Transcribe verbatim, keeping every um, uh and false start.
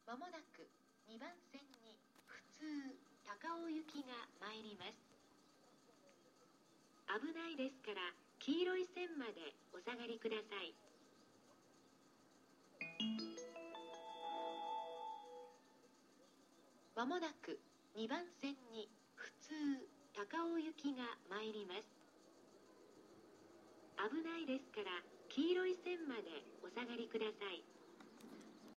まもなくにばん線に普通高尾行きが参ります。危ないですから黄色い線までお下がりください。まもなくにばん線に普通高尾行きが参ります。危ないですから黄色い線までお下がりください。